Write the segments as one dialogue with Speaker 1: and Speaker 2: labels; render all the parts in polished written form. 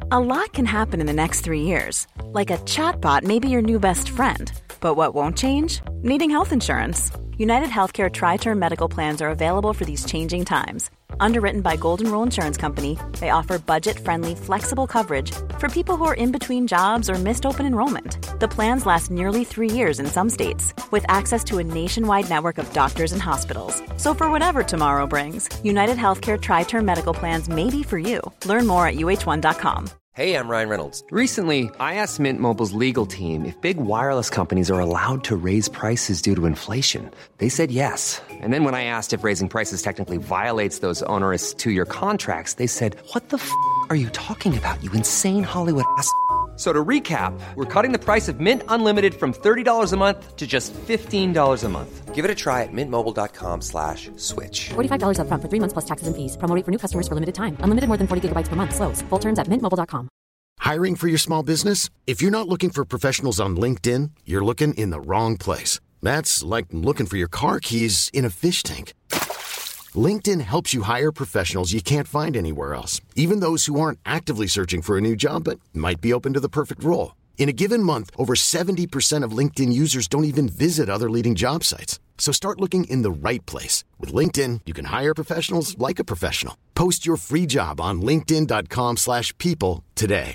Speaker 1: A lot can happen in the next 3 years. Like a chatbot may be your new best friend. But what won't change? Needing health insurance. United Healthcare Tri-Term Medical Plans are available for these changing times. Underwritten by Golden Rule Insurance Company, they offer budget-friendly, flexible coverage for people who are in between jobs or missed open enrollment. The plans last nearly 3 years in some states, with access to a nationwide network of doctors and hospitals. So for whatever tomorrow brings, United Healthcare Tri-Term Medical Plans may be for you. Learn more at uh1.com.
Speaker 2: Hey, I'm Ryan Reynolds. Recently, I asked Mint Mobile's legal team if big wireless companies are allowed to raise prices due to inflation. They said yes. And then when I asked if raising prices technically violates those onerous 2-year contracts, they said, "What the f*** are you talking about, you insane Hollywood ass?" So to recap, we're cutting the price of Mint Unlimited from $30 a month to just $15 a month. Give it a try at mintmobile.com/switch.
Speaker 3: $45 up front for 3 months plus taxes and fees. Promo rate for new customers for limited time. Unlimited more than 40 gigabytes per month. Slows full terms at mintmobile.com.
Speaker 4: Hiring for your small business? If you're not looking for professionals on LinkedIn, you're looking in the wrong place. That's like looking for your car keys in a fish tank. LinkedIn helps you hire professionals you can't find anywhere else, even those who aren't actively searching for a new job but might be open to the perfect role. In a given month, over 70% of LinkedIn users don't even visit other leading job sites. So start looking in the right place. With LinkedIn, you can hire professionals like a professional. Post your free job on linkedin.com/people today.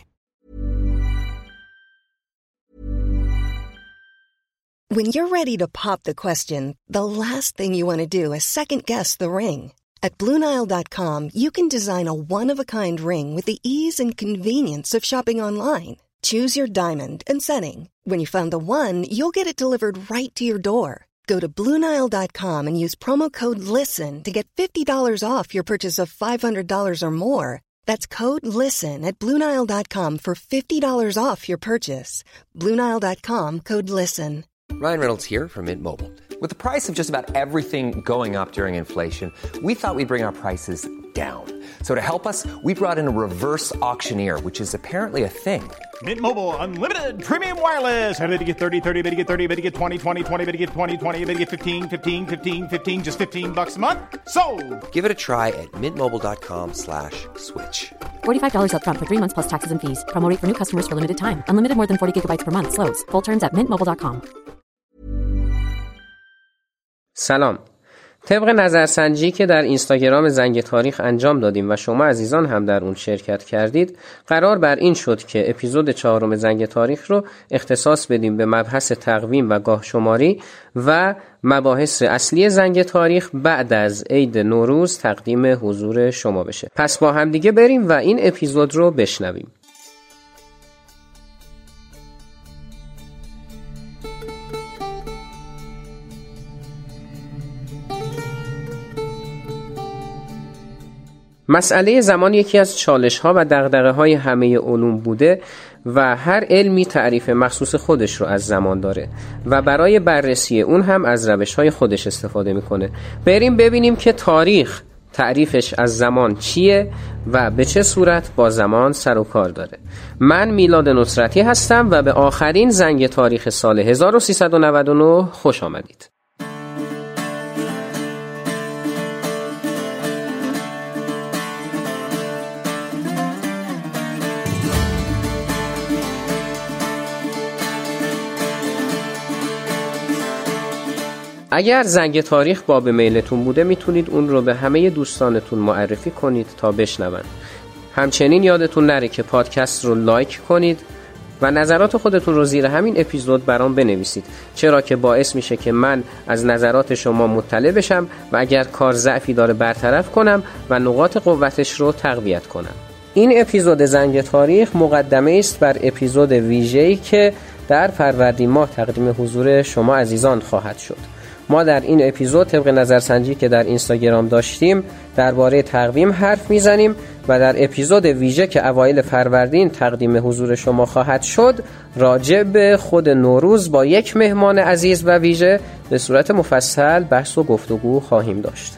Speaker 5: When you're ready to pop the question, the last thing you want to do is second-guess the ring. At BlueNile.com, you can design a one-of-a-kind ring with the ease and convenience of shopping online. Choose your diamond and setting. When you find the one, you'll get it delivered right to your door. Go to BlueNile.com and use promo code LISTEN to get $50 off your purchase of $500 or more. That's code LISTEN at BlueNile.com for $50 off your purchase. BlueNile.com, code LISTEN.
Speaker 2: Ryan Reynolds here from Mint Mobile. With the price of just about everything going up during inflation, we thought we'd bring our prices down. So to help us, we brought in a reverse auctioneer, which is apparently a thing.
Speaker 6: Mint Mobile Unlimited Premium Wireless. How to get 30, 30, bit to get 30, bit to get 20, 20, 20, bit to get 20, 20, bit to get 15, 15, 15, 15, just $15 a month. Sold!
Speaker 2: Give it a try at mintmobile.com/switch.
Speaker 3: $45 up front for 3 months plus taxes and fees. Promo rate for new customers for limited time. Unlimited more than 40 gigabytes per month. Slows full terms at mintmobile.com.
Speaker 7: سلام. طبق نظرسنجی که در اینستاگرام زنگ تاریخ انجام دادیم و شما عزیزان هم در اون شرکت کردید، قرار بر این شد که اپیزود 4 زنگ تاریخ رو اختصاص بدیم به مبحث تقویم و گاه شماری و مباحث اصلی زنگ تاریخ بعد از عید نوروز تقدیم حضور شما بشه. پس با هم دیگه بریم و این اپیزود رو بشنویم. مسئله زمان یکی از چالش‌ها و دغدغه‌های همه علوم بوده و هر علمی تعریف مخصوص خودش رو از زمان داره و برای بررسی اون هم از روش‌های خودش استفاده می‌کنه. بریم ببینیم که تاریخ تعریفش از زمان چیه و به چه صورت با زمان سر و کار داره. من میلاد نصرتی هستم و به آخرین زنگ تاریخ سال 1399 خوش آمدید. اگر زنگ تاریخ باب میلتون بوده میتونید اون رو به همه دوستانتون معرفی کنید تا بشنون. همچنین یادتون نره که پادکست رو لایک کنید و نظرات خودتون رو زیر همین اپیزود برام بنویسید، چرا که باعث میشه که من از نظرات شما مطلع بشم و اگر کار ضعفی داره برطرف کنم و نقاط قوتش رو تقویت کنم. این اپیزود زنگ تاریخ مقدمه است بر اپیزود ویژه‌ای که در فروردین ماه تقدیم حضور شما عزیزان خواهد شد. ما در این اپیزود طبق نظرسنجی که در اینستاگرام داشتیم درباره تقویم حرف میزنیم و در اپیزود ویژه که اوایل فروردین تقدیم حضور شما خواهد شد راجع به خود نوروز با یک مهمان عزیز و ویژه به صورت مفصل بحث و گفتگو خواهیم داشت.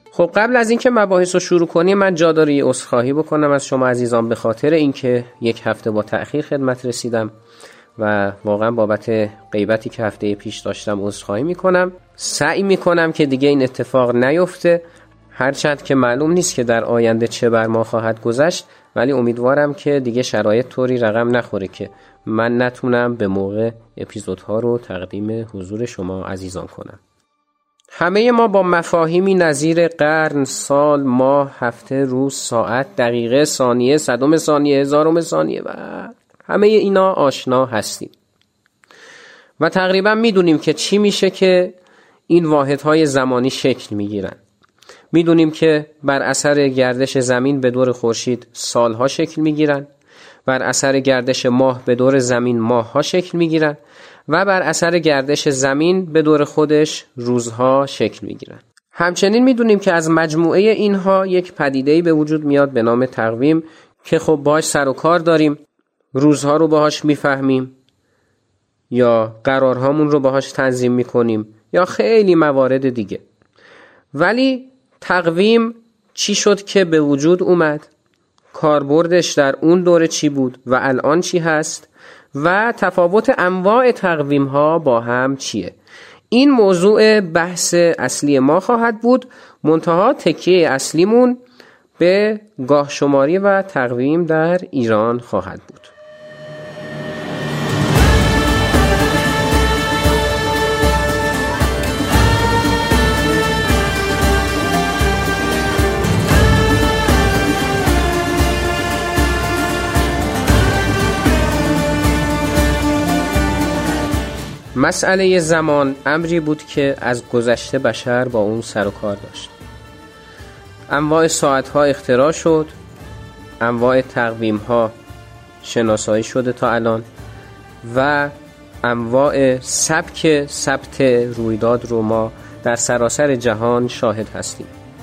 Speaker 7: خب قبل از اینکه مباحث رو شروع کنیم من جا داره یه عذرخواهی بکنم از شما عزیزان به خاطر اینکه یک هفته با تأخیر خدمت رسیدم و واقعا بابت غیبتی که هفته پیش داشتم عذرخواهی میکنم. سعی میکنم که دیگه این اتفاق نیفته، هرچند که معلوم نیست که در آینده چه بر ما خواهد گذشت، ولی امیدوارم که دیگه شرایط طوری رقم نخوره که من نتونم به موقع اپیزودها رو تقدیم حضور شما عزیزان کنم. همه ما با مفاهیمی نظیر قرن، سال، ماه، هفته، روز، ساعت، دقیقه، ثانیه، صدم ثانیه، هزارم ثانیه و همه اینا آشنا هستیم و تقریبا میدونیم که چی میشه که این واحدهای زمانی شکل میگیرن. میدونیم که بر اثر گردش زمین به دور خورشید سالها شکل میگیرن، بر اثر گردش ماه به دور زمین ماهها شکل میگیرن و بر اثر گردش زمین به دور خودش روزها شکل میگیرن. همچنین میدونیم که از مجموعه اینها یک پدیده‌ای به وجود میاد به نام تقویم که خب باهاش سر و کار داریم، روزها رو باهاش میفهمیم یا قرارهامون رو باهاش تنظیم میکنیم یا خیلی موارد دیگه. ولی تقویم چی شد که به وجود اومد؟ کاربردش در اون دوره چی بود و الان چی هست؟ و تفاوت انواع تقویم ها با هم چیه؟ این موضوع بحث اصلی ما خواهد بود. منتها تکیه اصلیمون به گاه شماری و تقویم در ایران خواهد بود. مسئله زمان امری بود که از گذشته بشر با اون سر و کار داشت. انواع ساعت‌ها اختراع شد، انواع تقویم‌ها شناسایی شده تا الان و انواع سبک ثبت رویداد رو ما در سراسر جهان شاهد هستیم.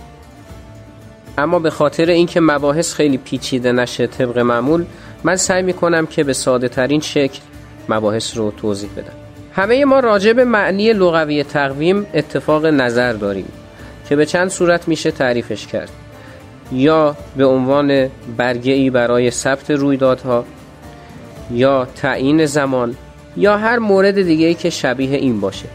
Speaker 7: اما به خاطر اینکه مباحث خیلی پیچیده نشه طبق معمول، من سعی می‌کنم که به ساده ترین شکل مباحث رو توضیح بدم. همه ما راجع به معنی لغوی تقویم اتفاق نظر داریم که به چند صورت میشه تعریفش کرد، یا به عنوان برگه‌ای برای ثبت رویدادها، یا تعیین زمان، یا هر مورد دیگه‌ای که شبیه این باشه.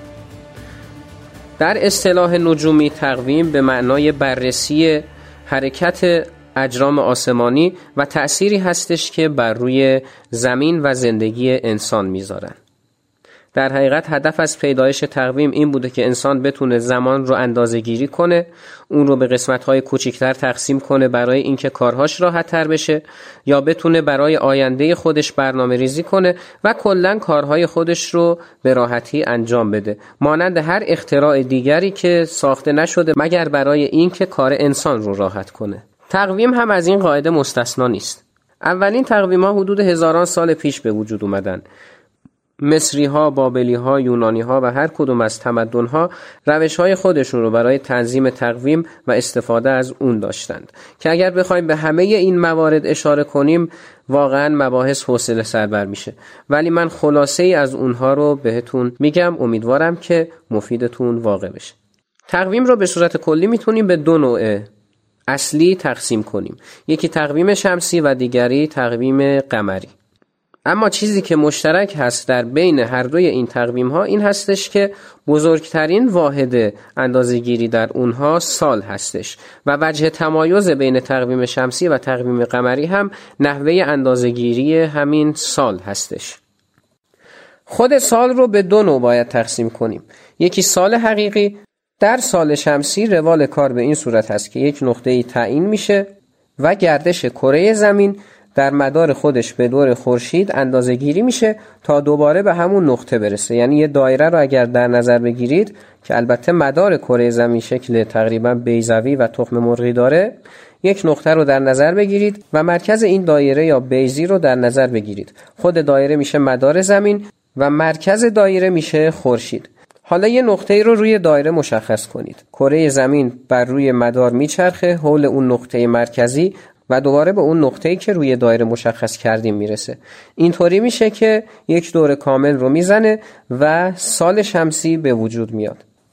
Speaker 7: در اصطلاح نجومی تقویم به معنای بررسی حرکت اجرام آسمانی و تأثیری هستش که بر روی زمین و زندگی انسان میذارن. در حقیقت هدف از پیدایش تقویم این بوده که انسان بتونه زمان رو اندازه‌گیری کنه، اون رو به قسمت‌های کوچکتر تقسیم کنه برای اینکه کارهاش راحت‌تر بشه، یا بتونه برای آینده خودش برنامه‌ریزی کنه و کلاً کارهای خودش رو به راحتی انجام بده، مانند هر اختراع دیگری که ساخته نشده مگر برای اینکه کار انسان رو راحت کنه. تقویم هم از این قاعده مستثنا نیست. اولین تقویم‌ها حدود هزاران سال پیش به وجود اومدن. مصری‌ها، بابلی‌ها، یونانی‌ها و هر کدوم از تمدن‌ها روش‌های خودشون رو برای تنظیم تقویم و استفاده از اون داشتند که اگر بخوایم به همه این موارد اشاره کنیم واقعاً مباحث حوصله سربر میشه، ولی من خلاصه‌ای از اونها رو بهتون میگم، امیدوارم که مفیدتون واقع بشه. تقویم رو به صورت کلی میتونیم به دو نوع اصلی تقسیم کنیم، یکی تقویم شمسی و دیگری تقویم قمری. اما چیزی که مشترک هست در بین هر دوی این تقویم ها این هستش که بزرگترین واحد اندازه‌گیری در اونها سال هستش و وجه تمایز بین تقویم شمسی و تقویم قمری هم نحوه اندازه‌گیری همین سال هستش. خود سال رو به دو نوع باید تقسیم کنیم. یکی سال حقیقی. در سال شمسی روال کار به این صورت هست که یک نقطه‌ای تعیین میشه و گردش کره زمین در مدار خودش به دور خورشید اندازه گیری میشه تا دوباره به همون نقطه برسه. یعنی یه دایره رو اگر در نظر بگیرید که البته مدار کره زمین شکل تقریبا بیضوی و تخم مرغی داره، یک نقطه رو در نظر بگیرید و مرکز این دایره یا بیضی رو در نظر بگیرید. خود دایره میشه مدار زمین و مرکز دایره میشه خورشید. حالا یه نقطه‌ای رو روی دایره مشخص کنید. کره زمین بر روی مدار میچرخه حول اون نقطه مرکزی و دوباره به اون نقطه‌ای که روی دایره مشخص کردیم میرسه. اینطوری میشه که یک دور کامل رو میزنه و سال شمسی به وجود میاد.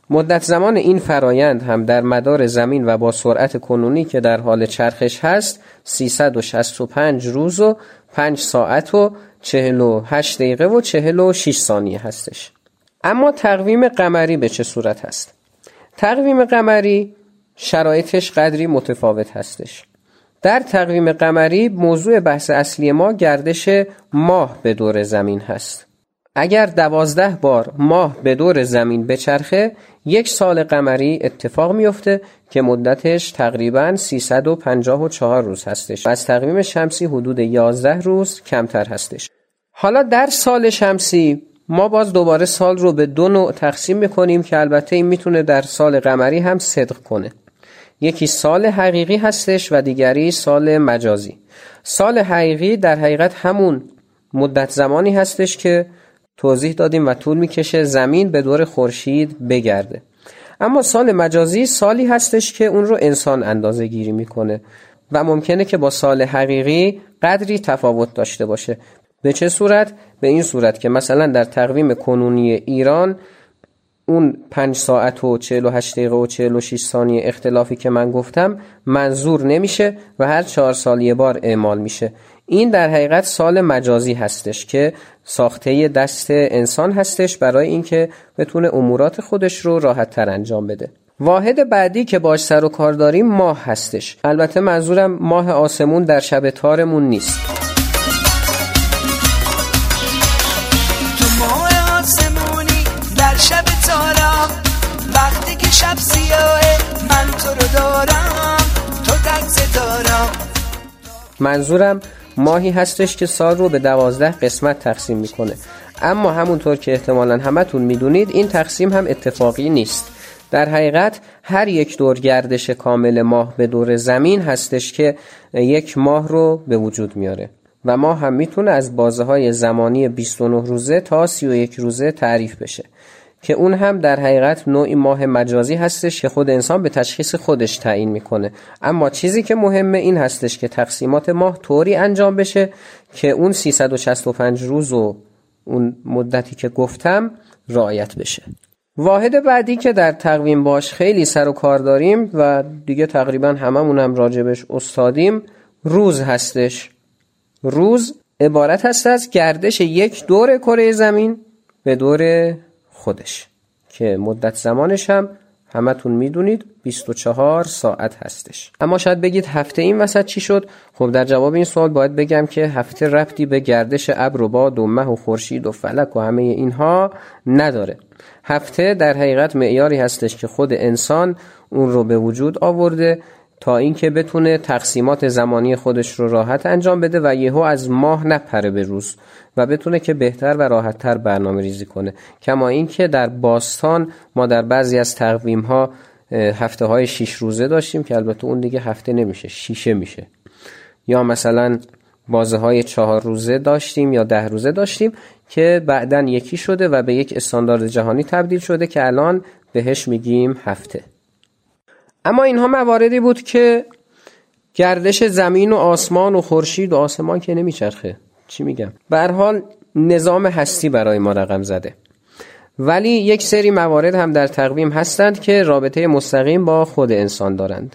Speaker 7: مدت زمان این فرایند هم در مدار زمین و با سرعت کنونی که در حال چرخش هست 365 روز و 5 ساعت و 48 دقیقه و 46 ثانیه هستش. اما تقویم قمری به چه صورت هست؟ تقویم قمری شرایطش قدری متفاوت هستش. در تقویم قمری موضوع بحث اصلی ما گردش ماه به دور زمین هست. اگر 12 بار ماه به دور زمین بچرخه 1 سال قمری اتفاق میفته که مدتش تقریباً 354 روز هستش. از تقویم شمسی حدود 11 روز کمتر هستش. حالا در سال شمسی ما باز دوباره سال رو به 2 نوع تقسیم میکنیم که البته این میتونه در سال قمری هم صدق کنه. یکی سال حقیقی هستش و دیگری سال مجازی. سال حقیقی در حقیقت همون مدت زمانی هستش که توضیح دادیم و طول میکشه زمین به دور خورشید بگرده. اما سال مجازی سالی هستش که اون رو انسان اندازه گیری میکنه و ممکنه که با سال حقیقی قدری تفاوت داشته باشه. به چه صورت؟ به این صورت که مثلا در تقویم کنونی ایران اون 5 ساعت و 48 دقیقه و 46 ثانیه اختلافی که من گفتم منظور نمیشه و هر 4 سال یه بار اعمال میشه. این در حقیقت سال مجازی هستش که ساخته دست انسان هستش برای اینکه بتونه امورات خودش رو راحت تر انجام بده. واحد بعدی که باش سر و کار داریم ماه هستش. البته منظورم ماه آسمون در شب تارمون نیست.
Speaker 8: تو ماه آسمونی در شب تارم، وقتی که شب سیاهه من تو رو دارم، تو تک ستارم.
Speaker 7: منظورم ماهی هستش که سال رو به 12 قسمت تقسیم میکنه. اما همونطور که احتمالاً همتون میدونید این تقسیم هم اتفاقی نیست. در حقیقت هر یک دور گردش کامل ماه به دور زمین هستش که یک ماه رو به وجود میاره و ماه هم میتونه از بازه‌های زمانی 29 روزه تا 31 روزه تعریف بشه که اون هم در حقیقت نوعی ماه مجازی هستش که خود انسان به تشخیص خودش تعیین میکنه. اما چیزی که مهمه این هستش که تقسیمات ماه طوری انجام بشه که اون 365 روز و اون مدتی که گفتم رعایت بشه. واحد بعدی که در تقویم باش خیلی سر و کار داریم و دیگه تقریبا هممون هم راجبش استادیم روز هستش. روز عبارت هست از گردش یک دور کره زمین به دور خودش که مدت زمانش هم همتون میدونید 24 ساعت هستش. اما شاید بگید هفته این وسط چی شد؟ خب در جواب این سوال باید بگم که هفته ربطی به گردش ابر و باد و مه و خورشید و فلک و همه اینها نداره. هفته در حقیقت معیاری هستش که خود انسان اون رو به وجود آورده تا اینکه بتونه تقسیمات زمانی خودش رو راحت انجام بده و یهو از ماه نپره به روز و بتونه که بهتر و راحت‌تر برنامه ریزی کنه. کما اینکه در باستان ما در بعضی از تقویم‌ها هفته‌های 6 روزه داشتیم که البته اون دیگه هفته نمیشه، شیشه میشه. یا مثلا بازه‌های 4 روزه داشتیم یا 10 روزه داشتیم که بعداً یکی شده و به یک استاندارد جهانی تبدیل شده که الان بهش میگیم هفته. اما اینها مواردی بود که گردش زمین و آسمان و خورشید و آسمان که نمیچرخه، چی میگم، به هر حال نظام هستی برای ما رقم زده. ولی یک سری موارد هم در تقویم هستند که رابطه مستقیم با خود انسان دارند.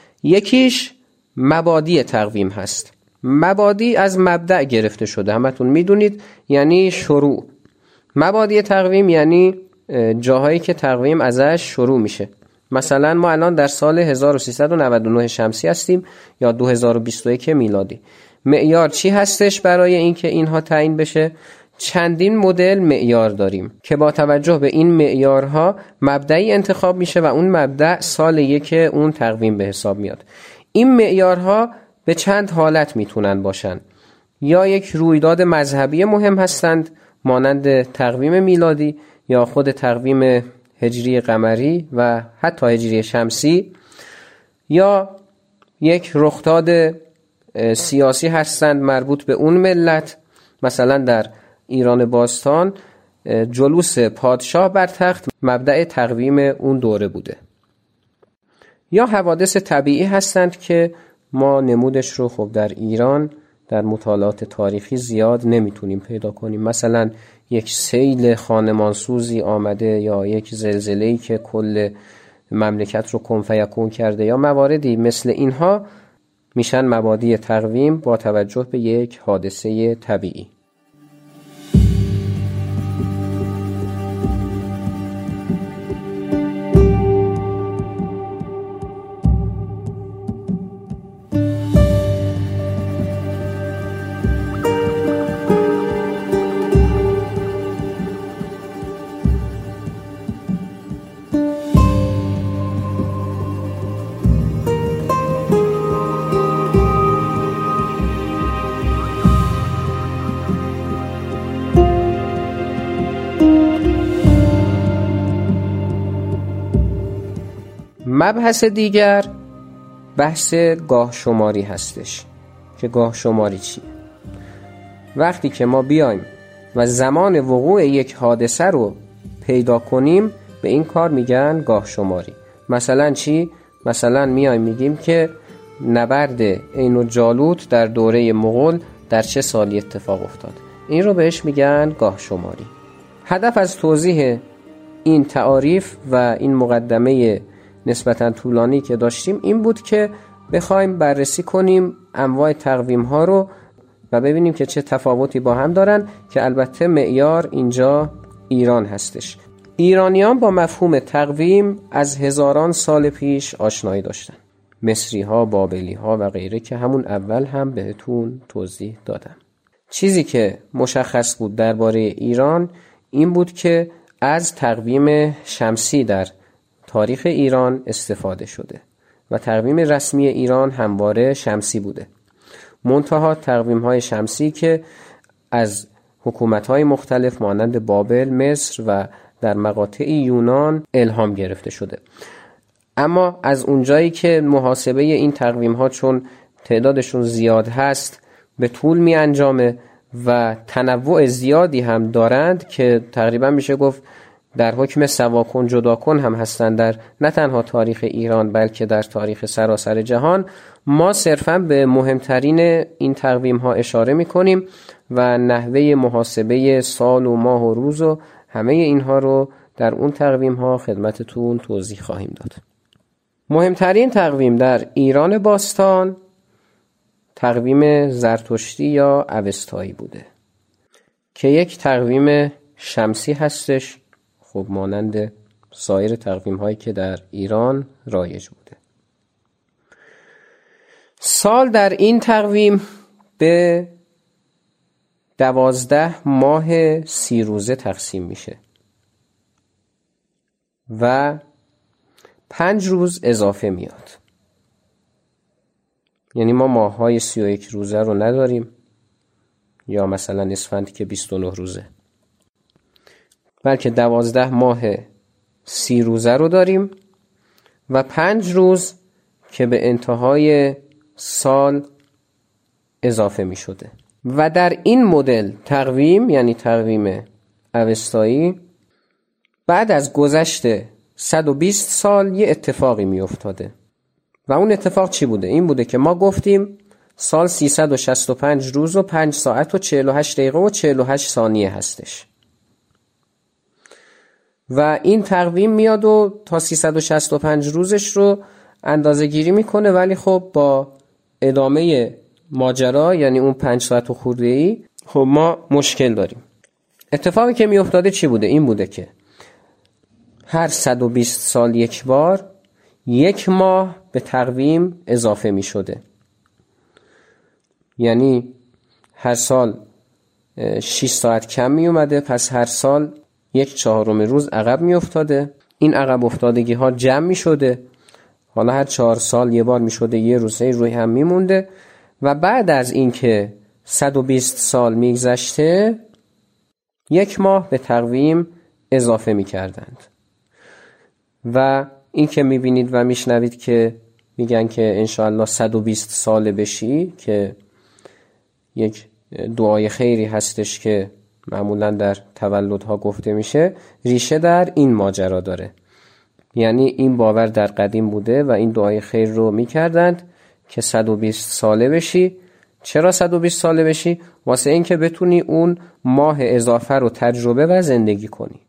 Speaker 7: یکیش مبادی تقویم هست. مبادی از مبدأ گرفته شده، همتون میدونید، یعنی شروع. مبادی تقویم یعنی جاهایی که تقویم ازش شروع میشه. مثلا ما الان در سال 1399 شمسی هستیم یا 2021 میلادی. معیار چی هستش برای اینکه اینها تعیین بشه؟ چندین مدل معیار داریم که با توجه به این معیارها مبدئی انتخاب میشه و اون مبدأ سال 1 اون تقویم به حساب میاد. این معیارها به چند حالت میتونن باشن. یا یک رویداد مذهبی مهم هستند مانند تقویم میلادی یا خود تقویم هجری قمری و حتی هجری شمسی، یا یک رخداد سیاسی هستند مربوط به اون ملت. مثلا در ایران باستان جلوس پادشاه بر تخت مبدأ تقویم اون دوره بوده. یا حوادث طبیعی هستند که ما نمودش رو خب در ایران در مطالعات تاریخی زیاد نمیتونیم پیدا کنیم. مثلا یک سیل خانمانسوزی آمده یا یک زلزله‌ای که کل مملکت رو کن فیکون کرده یا مواردی مثل اینها میشن مبادی تقویم با توجه به یک حادثه طبیعی. مبحث دیگر بحث گاه شماری هستش که گاه شماری چیه؟ وقتی که ما بیایم و زمان وقوع یک حادثه رو پیدا کنیم به این کار میگن گاه شماری. مثلا چی؟ مثلا میایم میگیم که نبرد عین و جالوت در دوره مغول در چه سالی اتفاق افتاد. این رو بهش میگن گاه شماری. هدف از توضیح این تعاریف و این مقدمه نسبتاً طولانی که داشتیم این بود که بخوایم بررسی کنیم انواع تقویم ها رو و ببینیم که چه تفاوتی با هم دارن، که البته معیار اینجا ایران هستش. ایرانیان با مفهوم تقویم از هزاران سال پیش آشنایی داشتن، مصری ها، بابلی ها و غیره که همون اول هم بهتون توضیح دادم. چیزی که مشخص بود درباره ایران این بود که از تقویم شمسی در تاریخ ایران استفاده شده و تقویم رسمی ایران همواره شمسی بوده. منتها تقویم‌های شمسی که از حکومت‌های مختلف مانند بابل، مصر و در مقاطع یونان الهام گرفته شده. اما از اونجایی که محاسبه این تقویم‌ها چون تعدادشون زیاد هست به طول می انجامه و تنوع زیادی هم دارند که تقریبا میشه گفت در حکم سواکن جداکن هم هستند در نه تنها تاریخ ایران بلکه در تاریخ سراسر جهان، ما صرفاً به مهمترین این تقویم ها اشاره می کنیم و نحوه محاسبه سال و ماه و روز و همه اینها رو در اون تقویم ها خدمتتون توضیح خواهیم داد. مهمترین تقویم در ایران باستان تقویم زرتشتی یا اوستایی بوده که یک تقویم شمسی هستش، خب مانند سایر تقویم هایی که در ایران رایج بوده. سال در این تقویم به 12 ماه 30 روزه تقسیم میشه و 5 روز اضافه میاد. یعنی ما ماه‌های 31 روزه رو نداریم یا مثلا اسفند که 29 روزه، بلکه 12 ماه 30 روزه رو داریم و 5 روز که به انتهای سال اضافه می شده. و در این مدل تقویم یعنی تقویم اوستایی بعد از گذشت 120 سال یه اتفاقی می افتاده و اون اتفاق چی بوده؟ این بوده که ما گفتیم سال 365 روز و 5 ساعت و 48 دقیقه و 48 ثانیه هستش و این تقویم میاد و تا 365 روزش رو اندازه گیری میکنه، ولی خب با ادامه ماجرا یعنی اون 5 ساعت و خورده‌ای خب ما مشکل داریم. اتفاقی که می افتاده چی بوده؟ این بوده که هر 120 سال یک بار 1 ماه به تقویم اضافه می شده. یعنی هر سال 6 ساعت کم می اومده، پس هر سال 1/4 روز عقب می افتاده. این عقب افتادگی ها جمع می شده، حالا هر 4 سال یه بار می شده، یه روزه روی هم می مونده و بعد از این که 120 سال می گذشته 1 ماه به تقویم اضافه می کردند. و این که می بینید و می شنوید که میگن که انشاءالله 120 ساله بشی، که یک دعای خیری هستش که معمولا در تولدها گفته میشه، ریشه در این ماجرا داره. یعنی این باور در قدیم بوده و این دعای خیر رو میکردند که 120 ساله بشی چرا 120 ساله بشی؟ واسه این که بتونی اون ماه اضافه رو تجربه و زندگی کنی.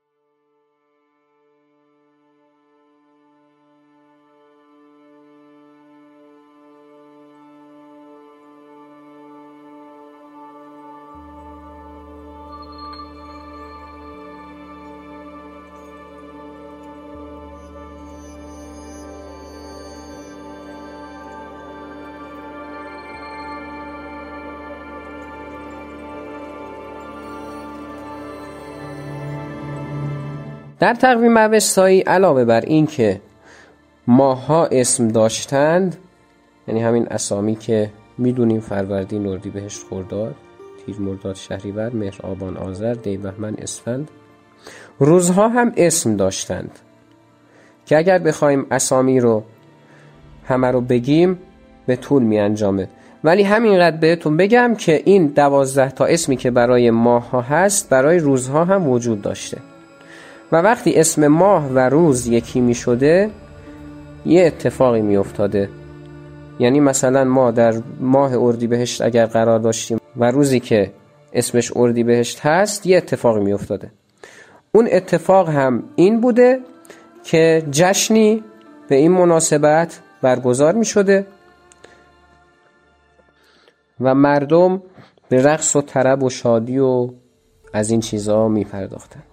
Speaker 7: در تقویم اوستایی علاوه بر این که ماه‌ها اسم داشتند، یعنی همین اسامی که میدونیم فروردین، اردیبهشت، خرداد، تیر، مرداد، شهریور، مهر، آبان، آذر، دی، بهمن، اسفند، روزها هم اسم داشتند که اگر بخوایم اسامی رو همه رو بگیم به طول می انجامه، ولی همینقدر بهتون بگم که این 12 تا اسمی که برای ماه‌ها هست برای روزها هم وجود داشته و وقتی اسم ماه و روز یکی می شده یه اتفاقی می افتاده. یعنی مثلا ما در ماه اردیبهشت اگر قرار داشتیم و روزی که اسمش اردیبهشت هست یه اتفاقی می افتاده. اون اتفاق هم این بوده که جشنی به این مناسبت برگزار می شده و مردم به رقص و طرب و شادی و از این چیزها می پرداختند.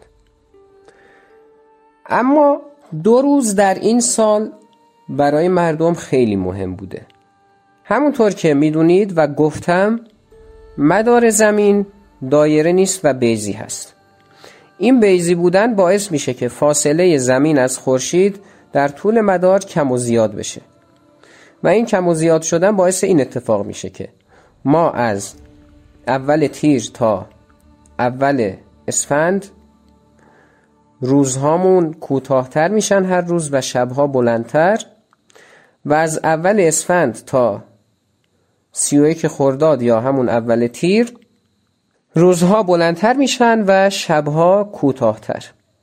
Speaker 7: اما 2 روز در این سال برای مردم خیلی مهم بوده. همونطور که میدونید و گفتم مدار زمین دایره نیست و بیضی هست. این بیضی بودن باعث میشه که فاصله زمین از خورشید در طول مدار کم و زیاد بشه و این کم و زیاد شدن باعث این اتفاق میشه که ما از اول تیر تا اول اسفند روزهامون کوتاه‌تر میشن هر روز و شبها بلندتر و از اول اسفند تا 31 خرداد یا همون اول تیر روزها بلندتر میشن و شبها کوتاه‌تر.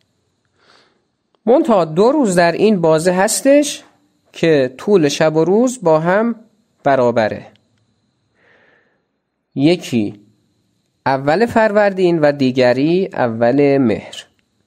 Speaker 7: منتها 2 روز در این بازه هستش که طول شب و روز با هم برابره. یکی اول فروردین و دیگری اول مهر،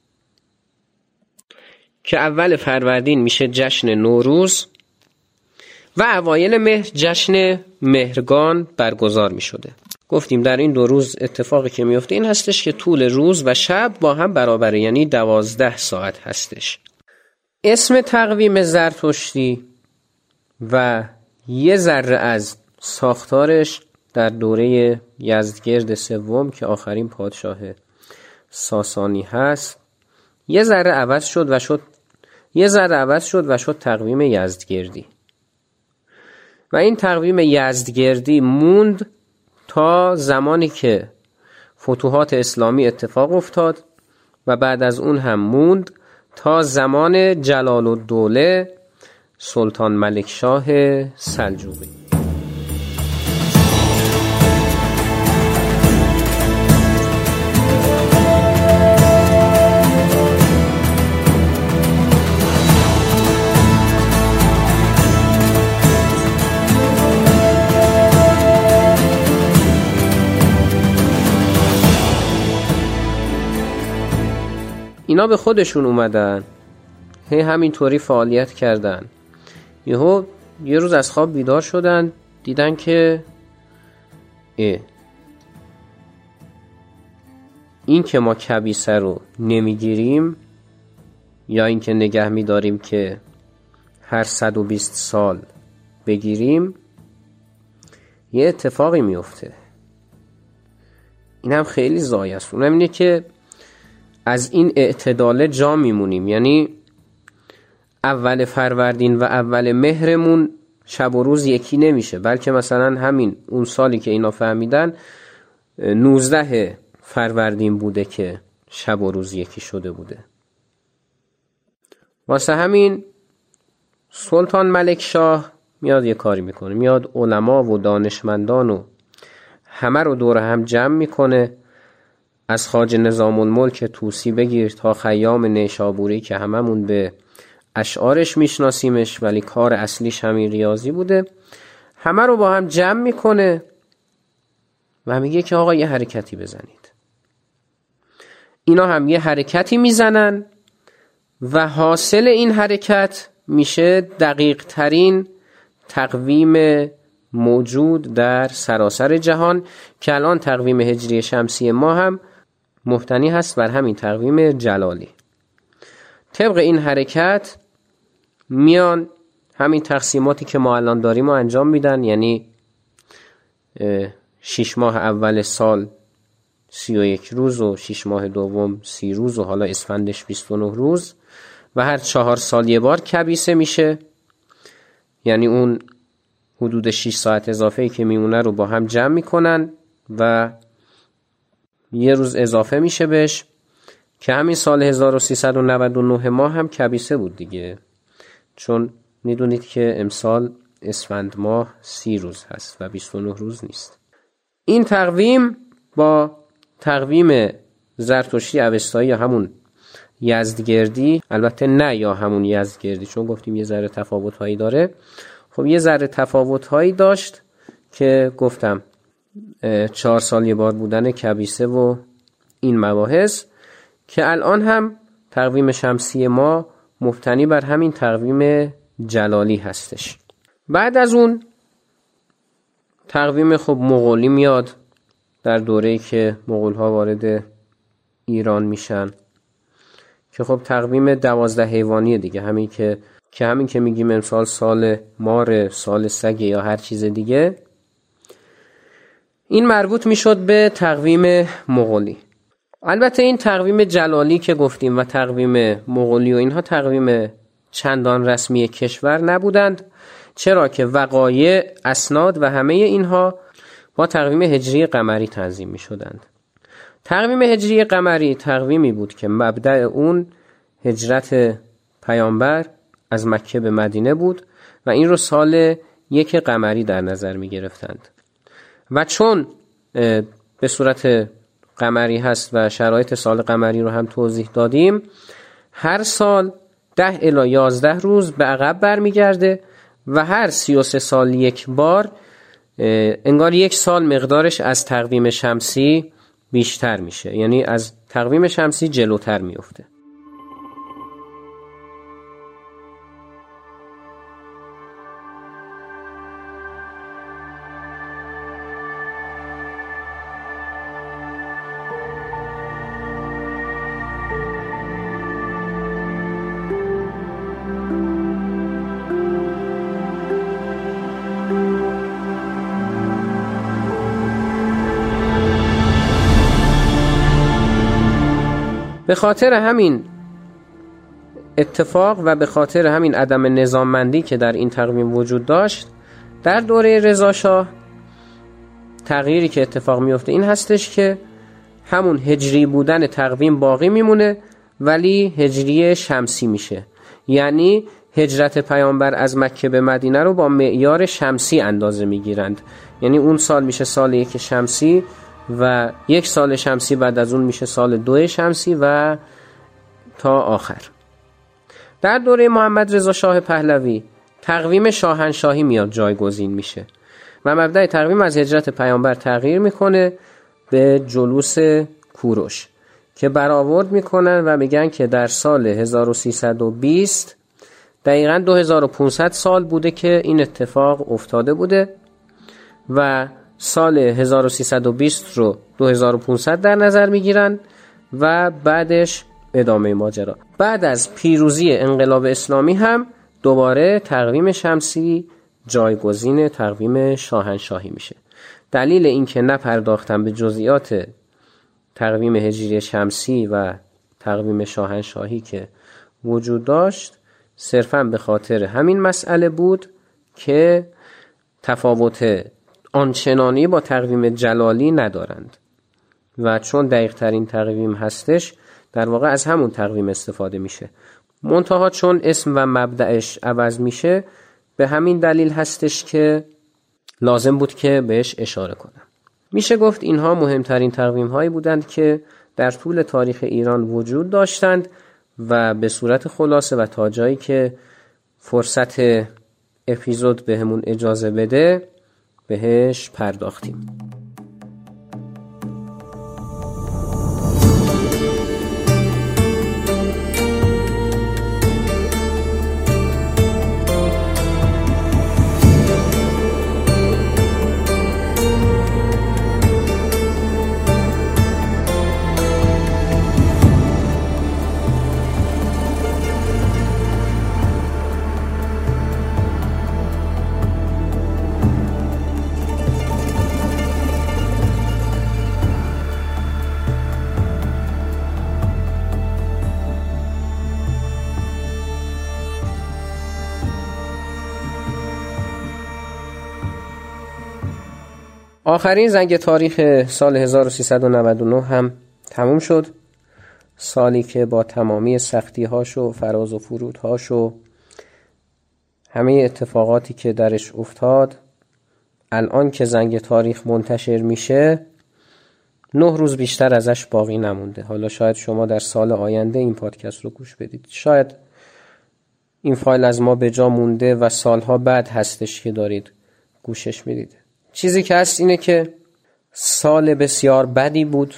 Speaker 7: که اول فروردین میشه جشن نوروز و اوایل مهر جشن مهرگان برگزار میشده. گفتیم در این 2 روز اتفاقی که میفته این هستش که طول روز و شب با هم برابره، یعنی 12 ساعت هستش. اسم تقویم زرتشتی و یه ذره از ساختارش در دوره یزدگرد سوم که آخرین پادشاه ساسانی هست یه ذره عوض شد و شد تقویم یزدگردی و این تقویم یزدگردی موند تا زمانی که فتوحات اسلامی اتفاق افتاد و بعد از اون هم موند تا زمان جلال الدوله سلطان ملکشاه سلجوقی. اینا به خودشون اومدن همینطوری فعالیت کردن. یه روز از خواب بیدار شدن دیدن که این که ما کبیسه رو نمیگیریم یا این که نگه میداریم که هر 120 سال بگیریم یه اتفاقی میفته. این هم خیلی ضایع است. اونم اینه که از این اعتدال جا میمونیم، یعنی اول فروردین و اول مهرمون شب و روز یکی نمیشه، بلکه مثلا همین اون سالی که اینا فهمیدن 19 فروردین بوده که شب و روز یکی شده بوده. واسه همین سلطان ملکشاه میاد یه کاری میکنه، میاد علما و دانشمندان و همه رو دور هم جمع میکنه، از خواجه نظام الملک طوسی بگیر تا خیام نیشابوری که هممون به اشعارش میشناسیمش ولی کار اصلیش همین ریاضی بوده، همه رو با هم جمع میکنه و میگه که آقا یه حرکتی بزنید. اینا هم یه حرکتی میزنن و حاصل این حرکت میشه دقیق ترین تقویم موجود در سراسر جهان که الان تقویم هجری شمسی ما هم مبتنی هست بر همین تقویم جلالی. طبق این حرکت میان همین تقسیماتی که ما الان داریم رو انجام میدن، یعنی 6 ماه اول سال 31 روز و 6 ماه دوم 30 روز و حالا اسفندش 29 روز و هر 4 سال یه بار کبیسه میشه، یعنی اون حدود 6 ساعت اضافه‌ای که میمونه رو با هم جمع میکنن و یه روز اضافه میشه بهش که همین سال 1399 ماه هم کبیسه بود دیگه، چون میدونید که امسال اسفند ماه 30 روز هست و 29 روز نیست. این تقویم با تقویم زرتشتی اوستایی یا همون یزدگردی، البته نه یا همون یزدگردی چون گفتیم یه ذره تفاوت‌هایی داره، خب یه ذره تفاوت‌هایی داشت که گفتم 4 سال یه بار بودن کبیسه و این مباحث، که الان هم تقویم شمسی ما مبتنی بر همین تقویم جلالی هستش. بعد از اون تقویم خب مغولی میاد در دوره‌ای که مغول‌ها وارد ایران میشن که خب تقویم 12 حیوانیه دیگه، همین که میگیم امسال سال مار، سال سگ یا هر چیز دیگه، این مربوط میشد به تقویم مغولی. البته این تقویم جلالی که گفتیم و تقویم مغولی و اینها تقویم چندان رسمی کشور نبودند، چرا که وقایع، اسناد و همه اینها با تقویم هجری قمری تنظیم می شدند. تقویم هجری قمری تقویمی بود که مبدأ اون هجرت پیامبر از مکه به مدینه بود و این رو سال 1 قمری در نظر می گرفتند و چون به صورت قمری هست و شرایط سال قمری رو هم توضیح دادیم، هر سال 10 الی 11 روز به عقب برمیگرده و هر 33 سال یک بار انگار 1 سال مقدارش از تقویم شمسی بیشتر میشه، یعنی از تقویم شمسی جلوتر میفته. به خاطر همین اتفاق و به خاطر همین عدم نظاممندی که در این تقویم وجود داشت، در دوره رضاشاه تغییری که اتفاق میفته این هستش که همون هجری بودن تقویم باقی میمونه ولی هجری شمسی میشه، یعنی هجرت پیامبر از مکه به مدینه رو با معیار شمسی اندازه میگیرند، یعنی اون سال میشه سال 1 شمسی و 1 سال شمسی بعد از اون میشه سال 2 شمسی و تا آخر. در دوره محمد رضا شاه پهلوی تقویم شاهنشاهی میاد جایگزین میشه و مبدأ تقویم از هجرت پیامبر تغییر میکنه به جلوس کوروش که برآورد میکنن و میگن که در سال 1320 دقیقاً 2500 سال بوده که این اتفاق افتاده بوده و سال 1320 رو 2500 در نظر میگیرن و بعدش ادامه ماجرا. بعد از پیروزی انقلاب اسلامی هم دوباره تقویم شمسی جایگزین تقویم شاهنشاهی میشه. دلیل این که نپرداختم به جزئیات تقویم هجری شمسی و تقویم شاهنشاهی که وجود داشت صرفاً به خاطر همین مسئله بود که تفاوت آنچنانی با تقویم جلالی ندارند و چون دقیق ترین تقویم هستش در واقع از همون تقویم استفاده میشه، منتها چون اسم و مبدأش عوض میشه به همین دلیل هستش که لازم بود که بهش اشاره کنم. میشه گفت اینها مهمترین تقویم هایی بودند که در طول تاریخ ایران وجود داشتند و به صورت خلاصه و تا جایی که فرصت اپیزود بهمون اجازه بده بهش پرداختیم. آخرین زنگ تاریخ سال 1399 هم تموم شد. سالی که با تمامی سختی‌هاش و فراز و فرودهاش و همه اتفاقاتی که درش افتاد، الان که زنگ تاریخ منتشر میشه 9 روز بیشتر ازش باقی نمونده. حالا شاید شما در سال آینده این پادکست رو گوش بدید، شاید این فایل از ما به جا مونده و سالها بعد هستش که دارید گوشش میدید. چیزی که هست اینه که سال بسیار بدی بود.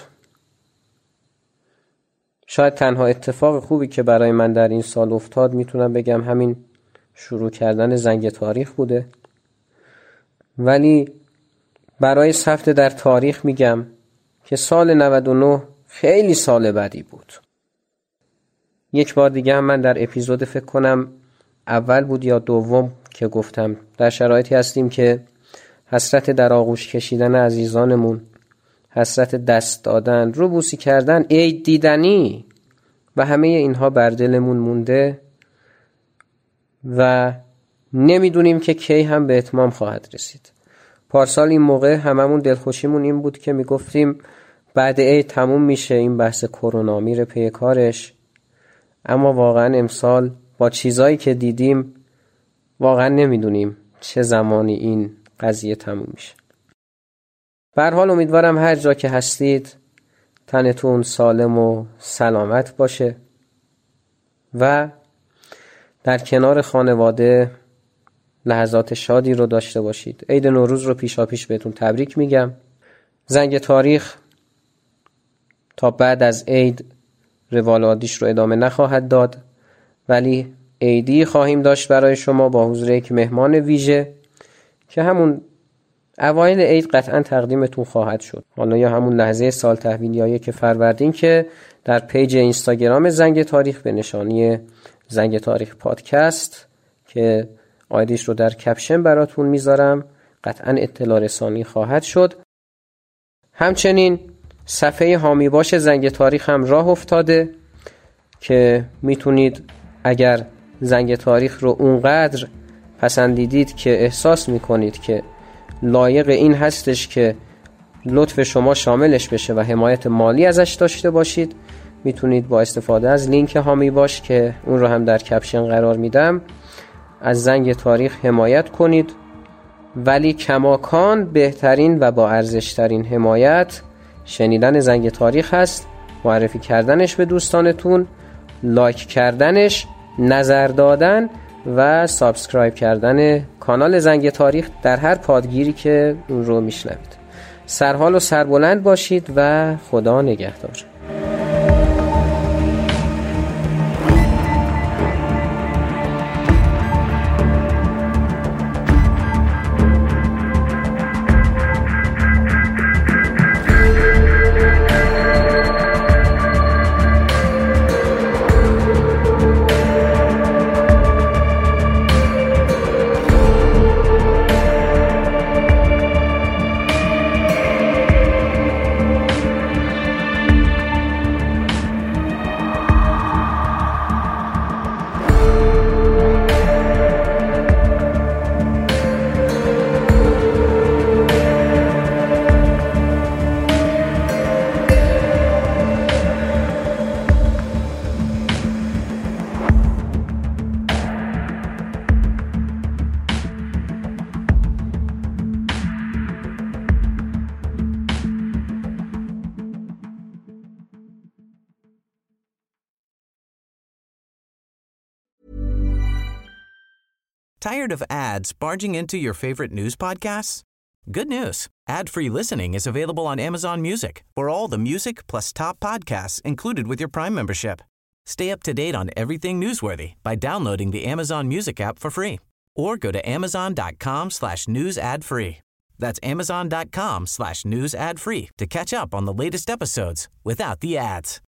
Speaker 7: شاید تنها اتفاق خوبی که برای من در این سال افتاد میتونم بگم همین شروع کردن زنگ تاریخ بوده. ولی برای ثبت در تاریخ میگم که سال 99 خیلی سال بدی بود. یک بار دیگه هم من در اپیزود فکر کنم اول بود یا دوم که گفتم در شرایطی هستیم که حسرت در آغوش کشیدن عزیزانمون، حسرت دست دادن، روبوسی کردن، عید دیدنی و همه اینها بر دلمون مونده و نمیدونیم که کی هم به اتمام خواهد رسید. پارسال این موقع هممون دلخوشیمون این بود که میگفتیم بعد عید تموم میشه این بحث کرونا، میره پی کارش. اما واقعا امسال با چیزایی که دیدیم واقعا نمیدونیم چه زمانی این قضیه تموم میشه. به هر حال امیدوارم هر جا که هستید تنتون سالم و سلامت باشه و در کنار خانواده لحظات شادی رو داشته باشید. عید نوروز رو پیشاپیش بهتون تبریک میگم. زنگ تاریخ تا بعد از عید روال عادیش رو ادامه نخواهد داد، ولی عیدی خواهیم داشت برای شما با حضور یک مهمان ویژه که همون اوایل عید قطعا تقدیمتون خواهد شد. حالا یا همون لحظه سال تحویل یا 1 فروردین که در پیج اینستاگرام زنگ تاریخ به نشانی زنگ تاریخ پادکست که آیدیش رو در کپشن براتون میذارم قطعا اطلاع رسانی خواهد شد. همچنین صفحه حامی باش زنگ تاریخ هم راه افتاده که میتونید اگر زنگ تاریخ رو اونقدر پسندیدید که احساس میکنید که لایق این هستش که لطف شما شاملش بشه و حمایت مالی ازش داشته باشید، میتونید با استفاده از لینک حامی باش که اون رو هم در کپشن قرار میدم از زنگ تاریخ حمایت کنید. ولی کماکان بهترین و با ارزشترین حمایت شنیدن زنگ تاریخ هست، معرفی کردنش به دوستانتون، لایک کردنش، نظر دادن و سابسکرایب کردن کانال زنگ تاریخ در هر پادگیری که اون رو میشنوید. سرحال و سربلند باشید و خدا نگهدار.
Speaker 9: Tired of ads barging into your favorite news podcasts? Good news. Ad-free listening is available on Amazon Music for all the music plus top podcasts included with your Prime membership. Stay up to date on everything newsworthy by downloading the Amazon Music app for free or go to amazon.com/news ad free. That's amazon.com/news ad free to catch up on the latest episodes without the ads.